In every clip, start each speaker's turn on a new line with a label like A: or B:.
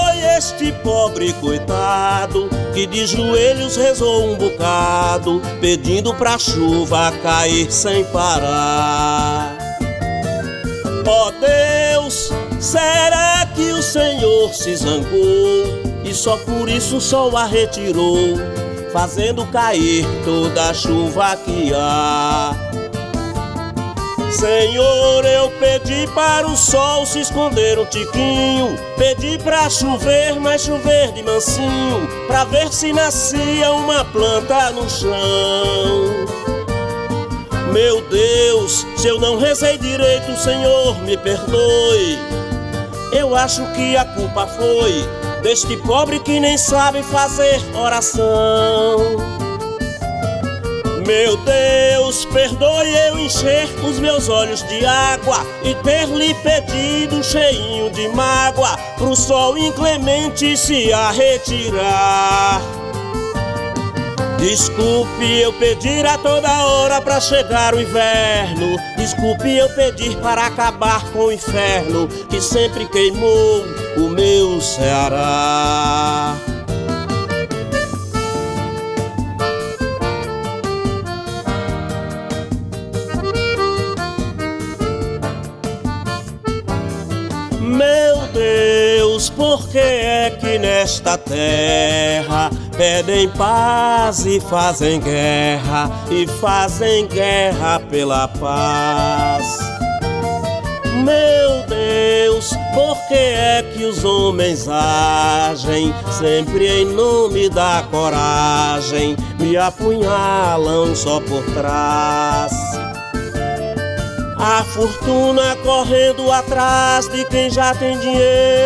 A: este pobre coitado que de joelhos rezou um bocado, pedindo pra chuva cair sem parar. Ó Deus, será que o Senhor se zangou e só por isso o sol a retirou, fazendo cair toda a chuva que há? Senhor, eu pedi para o sol se esconder um tiquinho, pedi pra chover, mas chover de mansinho, pra ver se nascia uma planta no chão. Meu Deus, se eu não rezei direito, Senhor, me perdoe. Eu acho que a culpa foi deste pobre que nem sabe fazer oração. Meu Deus, perdoe eu encher os meus olhos de água e ter lhe pedido cheinho de mágoa pro sol inclemente se retirar. Desculpe eu pedir a toda hora pra chegar o inverno, desculpe eu pedir para acabar com o inferno que sempre queimou o meu Ceará. Meu Deus, por que é que nesta terra pedem paz e fazem guerra pela paz? Meu Deus, por que é que os homens agem sempre em nome da coragem, me apunhalam só por trás? A fortuna correndo atrás de quem já tem dinheiro,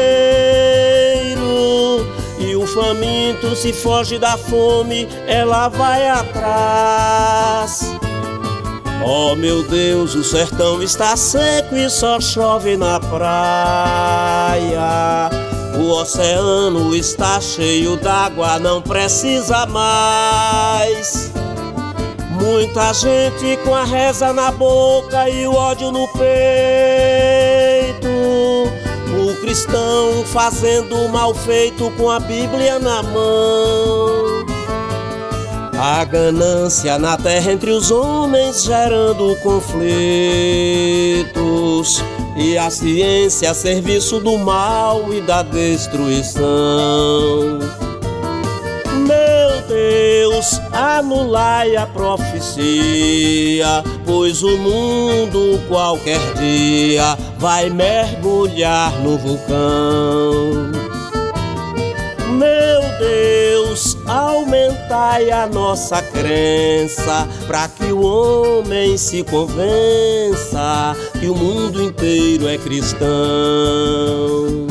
A: e o faminto se foge da fome, ela vai atrás. Oh meu Deus, o sertão está seco e só chove na praia. O oceano está cheio d'água, não precisa mais. Muita gente com a reza na boca e o ódio no peito, o cristão fazendo o mal feito com a Bíblia na mão. A ganância na terra entre os homens gerando conflitos, e a ciência a serviço do mal e da destruição. Meu Deus, anulai a profecia, pois o mundo qualquer dia vai mergulhar no vulcão. Meu Deus, aumentai a nossa crença, pra que o homem se convença que o mundo inteiro é cristão.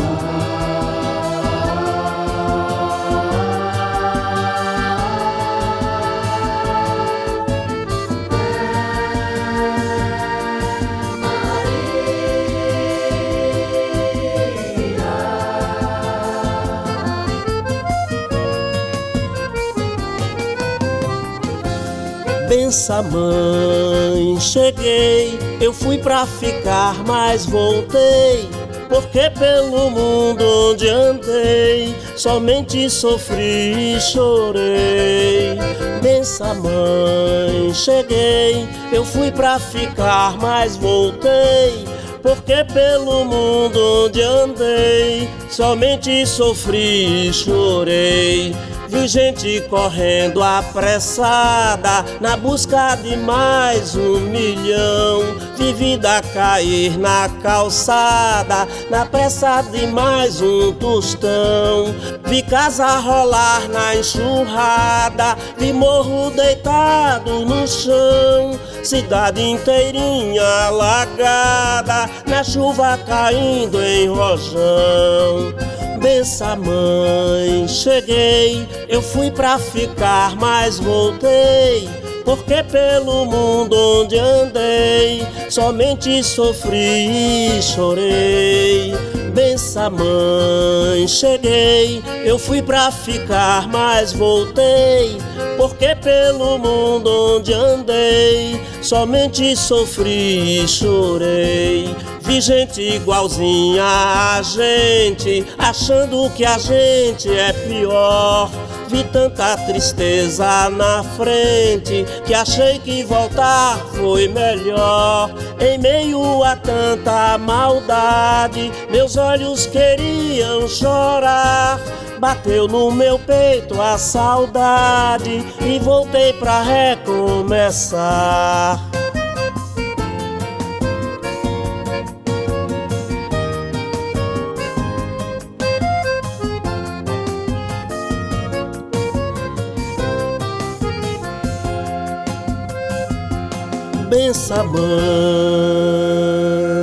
A: Bença mãe, cheguei, eu fui pra ficar, mas voltei, porque pelo mundo onde andei somente sofri e chorei. Bença mãe, cheguei, eu fui pra ficar, mas voltei, porque pelo mundo onde andei somente sofri e chorei. Vi gente correndo apressada na busca de mais 1 milhão. Vi vida cair na calçada na pressa de mais um tostão. Vi casa rolar na enxurrada, vi morro deitado no chão. Cidade inteirinha alagada, na chuva caindo em rojão. Bença mãe, cheguei, eu fui pra ficar, mas voltei, porque pelo mundo onde andei somente sofri e chorei. Bença mãe, cheguei, eu fui pra ficar, mas voltei, porque pelo mundo onde andei somente sofri e chorei. Vi gente igualzinha a gente, achando que a gente é pior. Vi tanta tristeza na frente, que achei que voltar foi melhor. Em meio a tanta maldade, meus olhos queriam chorar. Bateu no meu peito a saudade e voltei pra recomeçar. Bença, mãe.